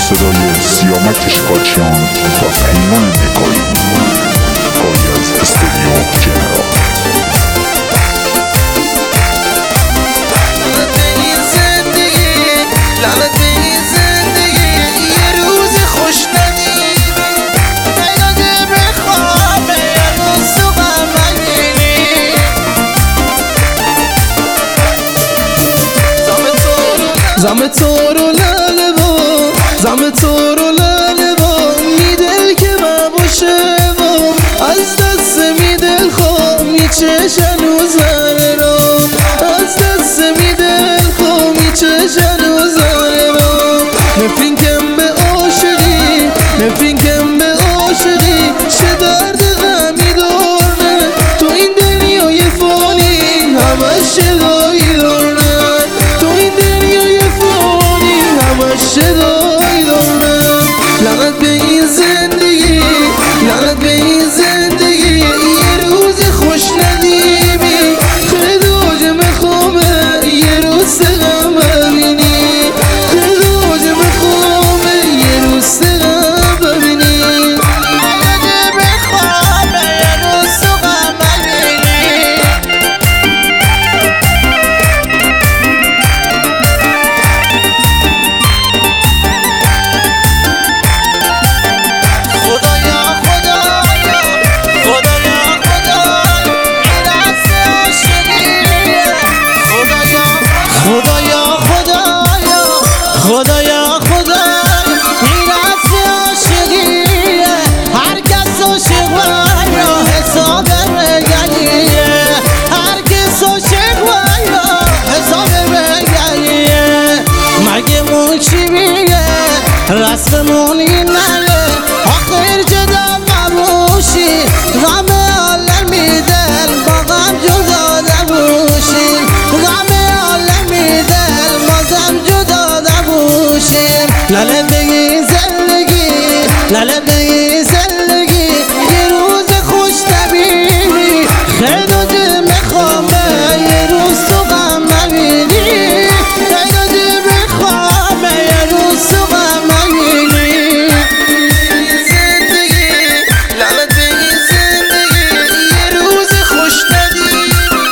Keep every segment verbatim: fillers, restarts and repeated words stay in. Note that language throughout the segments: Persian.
صدای سیامک شکاچیان و پیمان نکایی کاری از استودیو جنرال. زم تو رو لاله با زم تو رو لاله با میدل که مباشه با از دست میدل خواه میچشن و زنه را از دست میدل خواه میچشن و زنه را نفینکم به عاشقی نفینکم به عاشقی چه درد غمی دارنه تو این دنیای فانی همش شدایی دارنه شدایی دارم لعنت به این زندگی لعنت به این زندگی یه روز خوش ندیمی خدا جمع خوامه یه روز سقم ببینی خدا جمع خوامه یه روز سقم ببینی جمع خوامه یه روز سقم ببینی خدایا خدایا خدایا خدا میراث عاشقیه هر کس عاشق بایا حساب بگلیه هر کس عاشق بایا حساب بگلیه مگه مون چی میگه رسممون این نره آخر جدا نبوشی غم عالم میدل با غم جدا نبوشی غم لاله بگی زندگی لاله بگی زندگی یه روز خوش نبینی خیلی دل میخوامه یه روز تو غم نبینی خیلی دل میخوامه یه روز تو غم نبینی زندگی لاله بگی زندگی یه روز خوش نبینی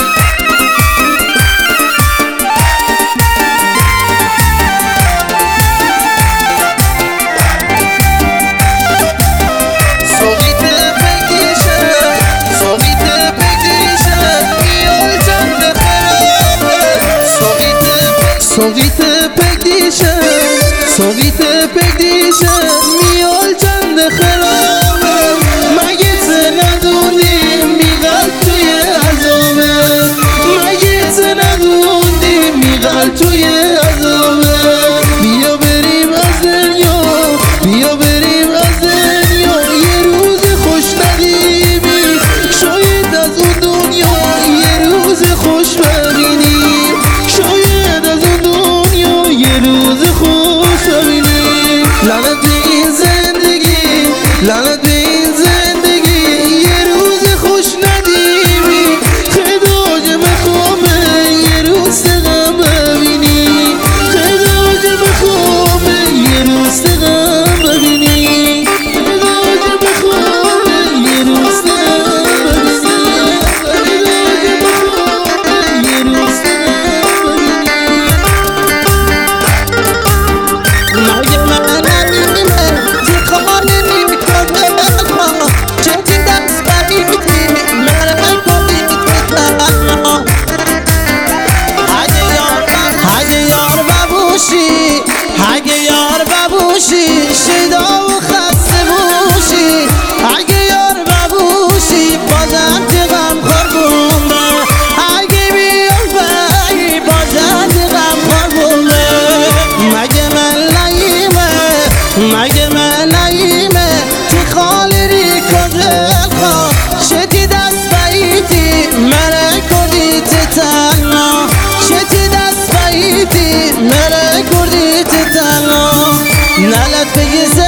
سوقیت پکدیشم سوقیت پکدیشم میال چند خرابم مگه ته ندوندی میغل توی عذابه مگه ته ندوندی میغل توی عذابه بیا بریم از دنیا بیا بریم از دنیا یه روز خوش ندیمی شاید از اون دنیا یه روز خوش ببینیم شاید از اون دنیا یه روز خوش ببینیم لعنت به این زندگی لعنت به این زندگی یه روز خوش ندیمی خدا جمع خوامه یه روز سقم ببینی خدا جمع خوامه یه روز سقم ببینی خدا جمع خوامه یه روز سقم ببینی خدا جمع خوامه یه روز سقم ببینی مگه من نمیمه تی خواهی نمیکنه چه دست بریدی مرا کنی تنها اگه یار ببوشی اگه یار ببوشی شدا و خسته بوشی اگه یار ببوشی بازم تی غم خوربونه اگه بیار بایی بازم تی غم خوربونه مگه من لیمه مگه من لیمه تی خالی ری کدل خواه شتی دست باییتی مره کردی تی تنها شتی دست باییتی مره کردی تی تنها نلت بگی